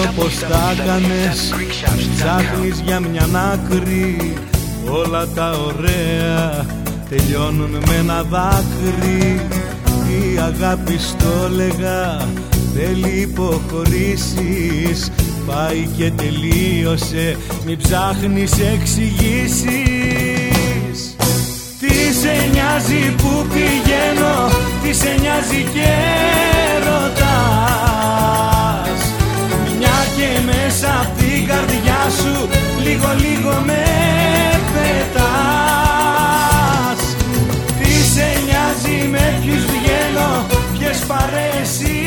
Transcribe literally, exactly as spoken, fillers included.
πως τα κάνες. Ψάχνεις για μια άκρη, όλα τα ωραία τελειώνουν με ένα δάκρυ. Η αγάπη στο λέγα θέλει υποχωρήσεις, πάει και τελείωσε, μην ψάχνεις εξηγήσεις. Τι σε νοιάζει που πηγαίνω, τι σε νοιάζει και ρωτάς, μια και μέσα απ' την καρδιά σου λίγο λίγο με πετάς. Τι σε νοιάζει με ποιους βγαίνω, ποιες παρέσεις